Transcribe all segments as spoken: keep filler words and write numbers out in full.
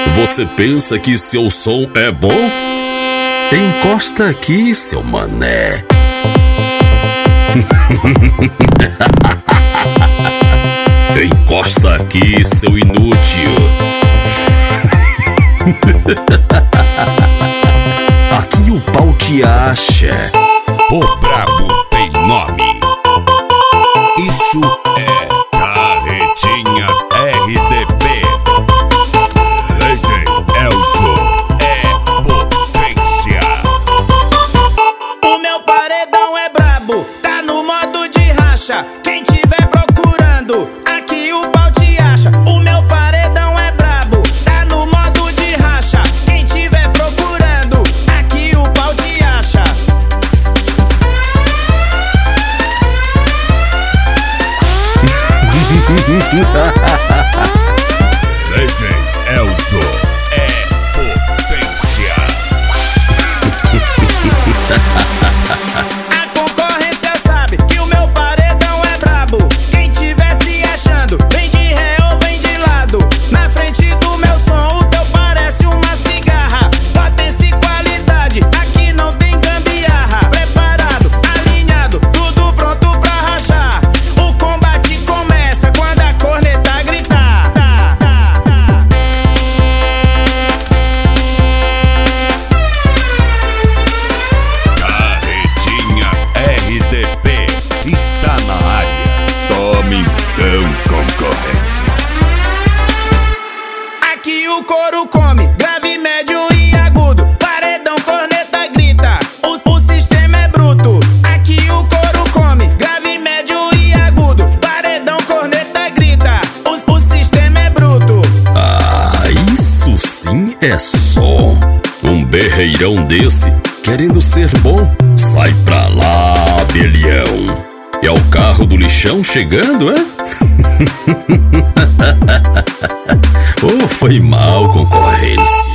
Você pensa que seu som é bom? Encosta aqui, seu mané. Encosta aqui, seu inútil. Aqui o pau te acha. O brabo tem nome. Isso é Carretinha R D P. D J Elzo é potência. O meu paredão é brabo, tá no modo de racha. Quem tiver procurando, aqui o pau te acha. O meu paredão é brabo, tá no modo de racha. Quem tiver procurando, aqui o pau te acha. D J Elzo é potência. A concorrência sabe que o meu paredão é brabo. Quem tiver se achando, vem de ré ou vem de lado. Na frente do meu som, o teu parece uma cigarra. Potência e qualidade, aqui não tem gambiarra. Preparado, alinhado, tudo pronto pra rachar. O combate começa quando a corneta gritar. Carretinha R D P está na área. Tome então, concorrência. Aqui o couro come, grave, médio e agudo. Paredão, corneta, grita, o, o sistema é bruto. Aqui o couro come, grave, médio e agudo. Paredão, corneta, grita, o, o sistema é bruto. Ah, isso sim é som. Um berreirão desse, querendo ser bom, sai pra lá, abelhão. É o carro do lixão chegando, é? Oh, foi mal, concorrência.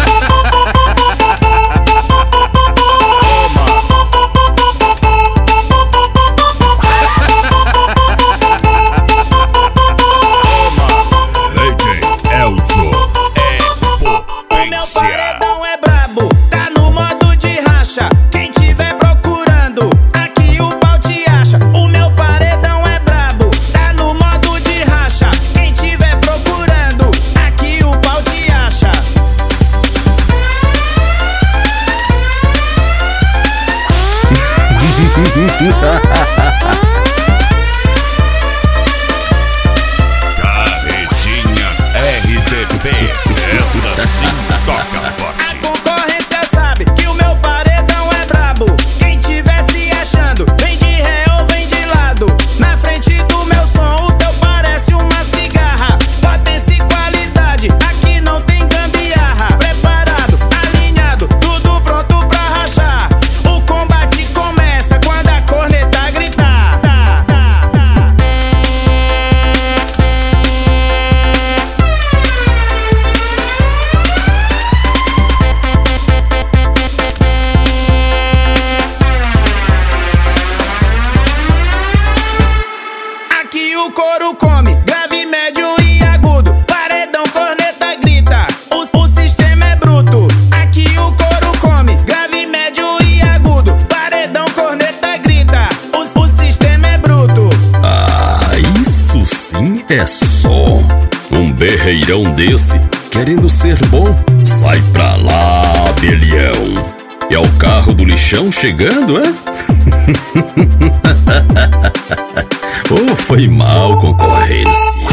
D J Elzo é O meu potência. paredão é brabo, tá no modo de racha. Quem tiver procurando, aqui o pau te acha. O meu paredão é brabo, tá no modo de racha. Quem tiver procurando, aqui o pau te acha. Carretinha R D P, essa sim toca A forte. concorrência sabe que o meu paredão é brabo. Quem tiver se achando, vem de ré ou vem de lado. Na frente do meu som, o teu parece uma cigarra. Potência e qualidade, aqui não tem gambiarra. Preparado, alinhado, tudo pronto pra rachar. O combate começa quando a corneta gritar. Aqui o couro come, grave, médio e agudo. Paredão, corneta, grita, o, o sistema é bruto. Aqui o couro come, grave, médio e agudo. Paredão, corneta, grita, o, o sistema é bruto. Ah, isso sim é som. Um berreirão desse, querendo ser bom, sai pra lá, abelhão. É o carro do lixão chegando, é? Oh, foi mal, concorrência.